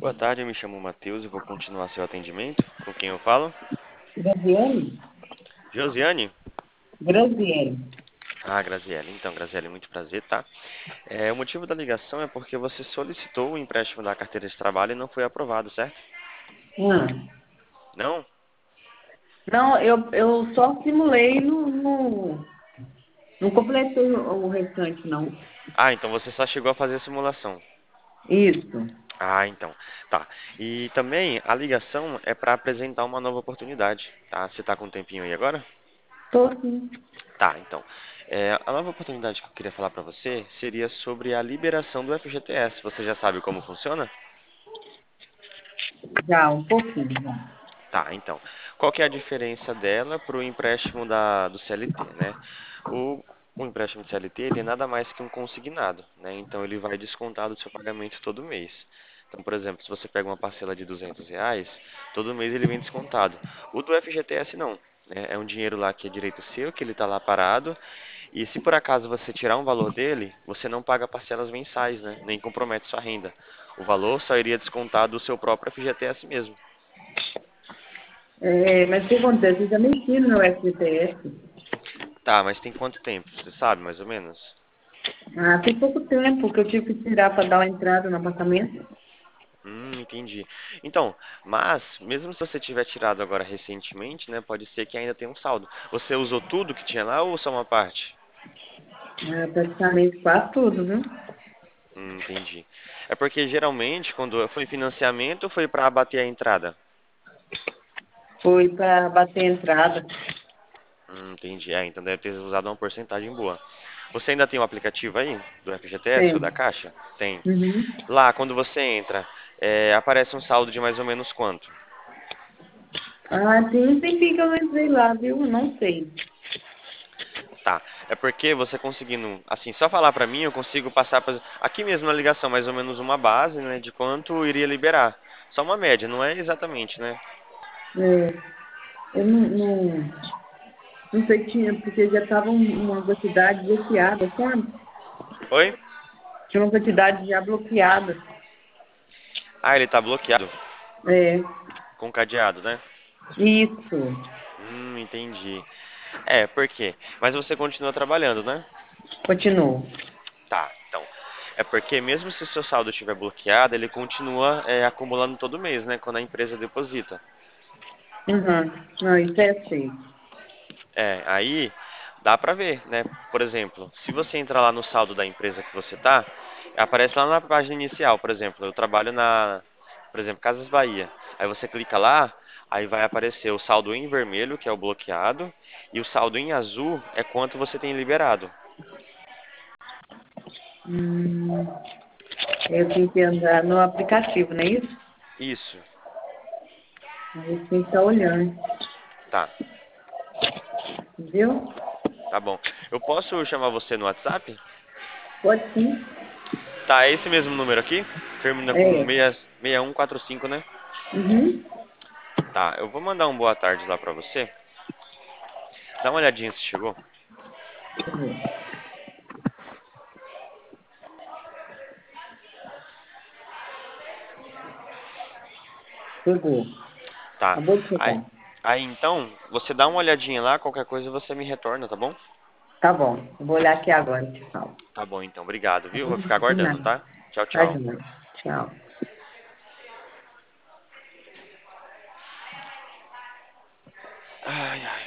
Boa tarde, eu me chamo Matheus e vou continuar seu atendimento. Com quem eu falo? Graziele? Josiane? Graziele. Ah, Graziele. Então, Graziele, muito prazer, tá? O motivo da ligação é porque você solicitou o empréstimo da carteira de trabalho e não foi aprovado, certo? Ah, Não? não, eu só simulei não completei o restante, não. Ah, então você só chegou a fazer a simulação. Isso. Ah, então. Tá. E também a ligação é para apresentar uma nova oportunidade, tá? Você tá com um tempinho aí agora? Tô sim. Tá, então. A nova oportunidade que eu queria falar para você seria sobre a liberação do FGTS. Você já sabe como funciona? Já, um pouquinho, já. Tá, então. Qual que é a diferença dela para o empréstimo do CLT, né? O, o empréstimo de CLT, ele é nada mais que um consignado, né? Então, ele vai descontar do seu pagamento todo mês. Então, por exemplo, se você pega uma parcela de R$ 200, todo mês ele vem descontado. O do FGTS não, né? É um dinheiro lá que é direito seu, que ele está lá parado. E se por acaso você tirar um valor dele, você não paga parcelas mensais, né? Nem compromete sua renda. O valor só iria descontar do seu próprio FGTS mesmo. Mas o que acontece? Eu já mexi no meu FGTS. Tá, mas tem quanto tempo? Você sabe, mais ou menos? Ah, tem pouco tempo que eu tive que tirar para dar uma entrada no apartamento. Entendi. Então, mas mesmo se você tiver tirado agora recentemente, né, pode ser que ainda tenha um saldo. Você usou tudo que tinha lá ou só uma parte? Ah, praticamente quase tudo, viu? Entendi. É porque geralmente quando foi financiamento foi para abater a entrada. Foi para bater a entrada. Entendi. Então deve ter usado uma porcentagem boa. Você ainda tem o aplicativo aí do FGTS ou da Tem. Caixa? Tem. Uhum. Lá, quando você entra, aparece um saldo de mais ou menos quanto? Ah, tem um tempinho que eu não entrei lá, viu? Não sei. Tá. É porque você conseguindo, assim, só falar pra mim, eu consigo passar aqui mesmo na ligação mais ou menos uma base, né, de quanto iria liberar. Só uma média, não é exatamente, né? É, eu não sei, tinha, porque já estava uma quantidade bloqueada, sabe? Oi? Tinha uma quantidade já bloqueada. Ah, ele tá bloqueado É, com cadeado, né? isso. Entendi. Por quê? Mas você continua trabalhando, né? Continuo. Tá, então. É porque mesmo se o seu saldo estiver bloqueado, ele continua acumulando todo mês, né? Quando a empresa deposita. Uhum. Não, isso é assim. Aí dá pra ver, né? Por exemplo, se você entrar lá no saldo da empresa que você tá, aparece lá na página inicial, por exemplo, eu trabalho por exemplo, Casas Bahia. Aí você clica lá, aí vai aparecer o saldo em vermelho, que é o bloqueado, e o saldo em azul é quanto você tem liberado. Hum, eu tenho que andar no aplicativo, não é isso? Isso, Aí eu tenho que estar olhando, tá, entendeu? tá bom. Eu posso chamar você no WhatsApp? Pode sim. Tá, é esse mesmo número aqui? Termina com É. 6145, né? Uhum. Tá, eu vou mandar um boa tarde lá pra você. Dá uma olhadinha se chegou. Pegou. Tá. Acabou de Aí, chegar. aí então, você dá uma olhadinha lá, qualquer coisa você me retorna, tá bom? Tá bom. Eu vou olhar aqui agora e te falo. Tá bom, então. Obrigado, Tá viu? Vou bom? ficar De aguardando, nada. tá? Tchau, Tá, tchau. João. Tchau. Ai, ai.